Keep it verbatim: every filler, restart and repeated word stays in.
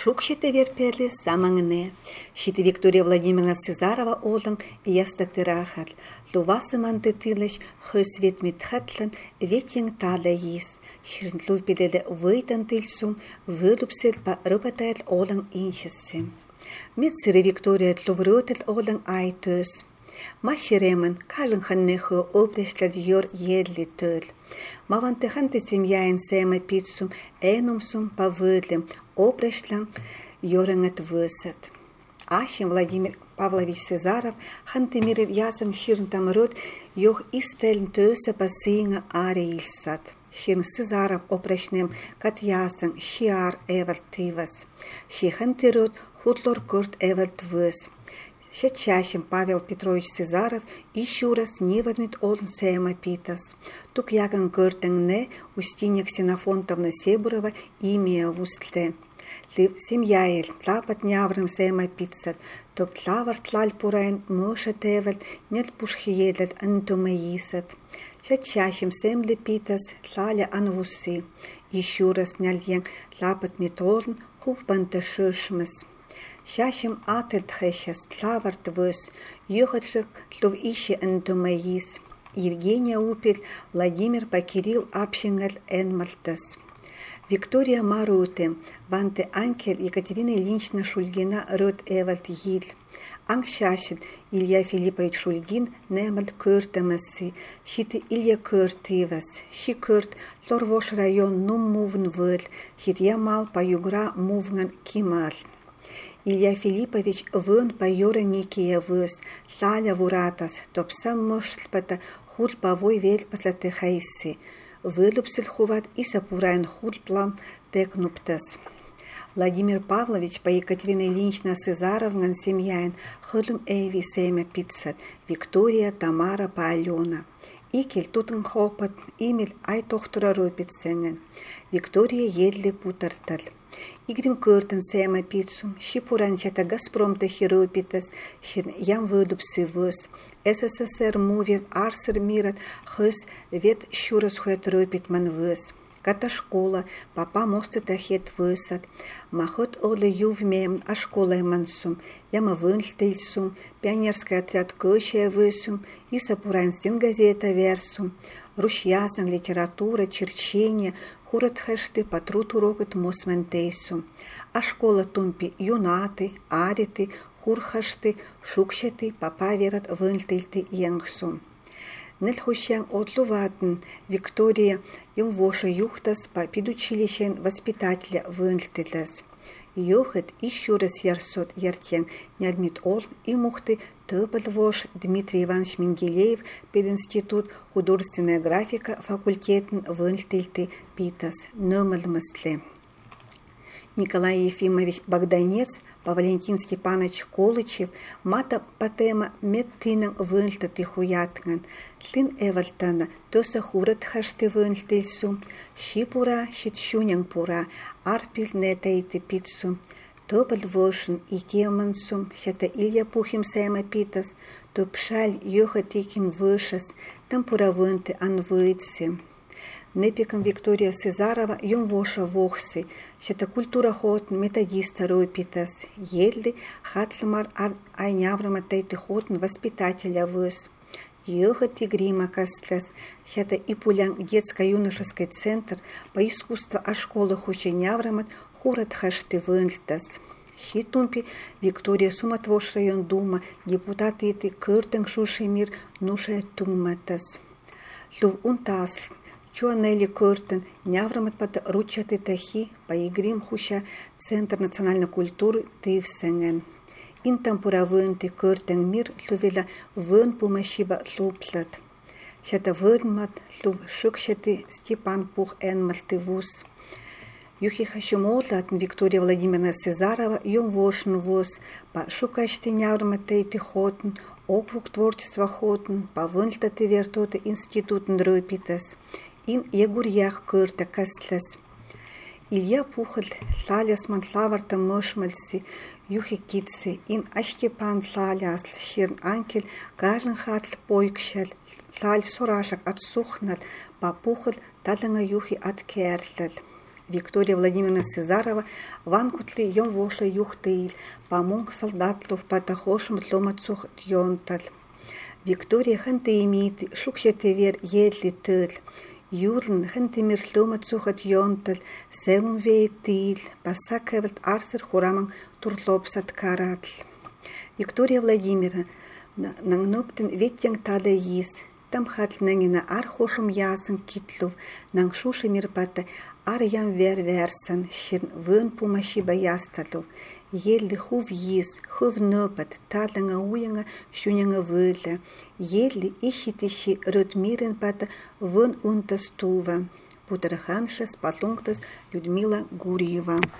Шукшите верпели самангне. Шите Виктория Владимировна Сезарова олың яста тырахат. Лувасы мантытылыш хөсвет митхатлан ветен тала ес. Ширнтлув беделе выйдан тыльсум, вылупсел па рыпатайт олың иншессем. Мецере Виктория тлувротел олың айтөс. Машеремен калын ханнехо облеслад йор едли төл. Мавантеханте семьяин сема пиццум энумсум повыдлем облеслан йорангат высад. Ашем Владимир Павлович Сезаров хантемирев ясен ширнтам рот йох истелн төсе пасинга аре илсад. Ширн Сезаров опрешнем кат ясен шиар эвертивас. Шихантирот хутлор курт эвертвыс. Сейчас Павел Петрович Сезаров еще раз не возьмет он сема питас. Тук яган гортен не Устинья Ксенофонтовна Себурова имя в устле. Лив семьяел тлапат няврым сема питсат, топ тлавар тлаль пурайн моша тевел нет пушхиедет антумаисат. Сейчас сем ли питас тлаля анвуси. Еще раз няльян тлапат метолн хувбанта шишмес. Шашим ателт хэшас тлаварт выс, юхатрык тлув ищи антумаис. Евгения Упель, Владимир Покирил Апшингал Энмалтас. Виктория Маруте, Ванте Анкель, Екатерина Ильинична Шульгина, Рот Эвальд Гиль. Анг Шашин, Илья Филиппович Шульгин, Немаль Кыртамаси, Шиты Илья Кыртивас, Ши Кырт, Лорвош район Нум Мувн Вэль, Шит Ямал Паюгра Мувнган Кимал. Илья Филиппович вон пайора Никия выс, Саля Вуратас, топсам мошслпата хул павой вель послате хайси, вылупсел хуват и сапурайн хул план текнуптас. Владимир Павлович по Екатерина Ильинична Сезаровна семьяин хылым эйви семя пиццат, Виктория Тамара по Алена. Икель тутын хопат, имель ай тохтура ропитсенген, Виктория едли путартал. Игрим кыртын сема пиццум, шипуранчата Газпром тахиропитас, шин ям вылупсы выс. СССР мувев арсыр мират, хыс вет щурас хует ропит ман выс. Ката школа, папа мосты тахет высад. Махот оле ювмем, а школа мансум. Яма вынльтельсум, пионерский отряд кощая высум, и сапуранстин газета версум. Рушьясан, литература, черчение, хурат хэшты, патрут урокот мосментейсум. А школа тумпи юнаты, ариты, хурхашты, шукшаты, папа верат вынльтельты янгсум. Нельхущан отлуватн Виктория юм воша юхтас по педучилищен воспитателя вынльтелас. Йохет еще раз ярсот яртян не адмит ол и мухты топот вош Дмитрий Иванович Менгелеев пединститут художественная графика факультетен вынльтельты питас номалмысле. Николай Ефимович Богданец, Валентин Степанович Колычев, мата патема меттинен вынльтаты хуятган, слин эвалтана, тоса хурат хашты вынльтельсум, шипура, щитшунян пура, арпил нетайте пиццум, топал вошен и кемансум, щата Илья Пухим сема питас, топшаль йоха тиким вышас, там пура вынты анвыйцы. Непиком Виктория Сезарова юм воша вохси, щата культура хотн методиста ропитас, едли хатлмар айняврама тейты хотн воспитателя выс. Йоха тигрима кастлас, щата и пулян детско-юношеский центр по искусству о школах ученяврамат хурат хашты вынльтас. Щитумпи Виктория Суматвош район дума, депутаты эти кыртен шуши мир нуше туматас. Лув унтас. Чуанели Куртен, няврамат пата ручаты тахи, поигрим хуша Центр национальной культуры Тивсенген. Интам пуравынты Куртен мир лувела вын пумашиба луплат. Шата вынмат лув шукшаты Степан Пух энмалты вуз. Юхи хашумолатн Виктория Владимировна Сезарова юм вошн вуз, па шукашты няврамат тейты хотн, округ творчества хотн, па вынльтаты вертоты институтн ропитас. Ин ягурьях кырта каслас. Илья Пухал лалясман лаварта мошмальси, юхи китси, ин Аштепан лалясл, ширн анкель, гарлен хатл пойкшал, лаль сурашак от сухнал, па Пухал таланга юхи от керлал. Виктория Владимировна Сизарова, ван кутли йом вошлы юхтеил, помог солдатлов патахошим тломацух тьонтал. Виктория ханты имеет шукшетевер едли төл. Юрлен хантимир тломацух тьонтал, севун вейтил, пасакевлт арсер хураман турлопсат каратл. Виктория Владимировна, нангноптен ветьян тада йис, там хат нангина ар хошум ясын китлов, нанг шуши мирпата ар ям вер версан, ширн вön пумаши баясталов, елли хув йис, хув нöпат, таланга уянга шунянга вöла, елли ищитищи рöтмирен пата вön унтастува. Путарханша спатлунгтас Людмила Гурьева.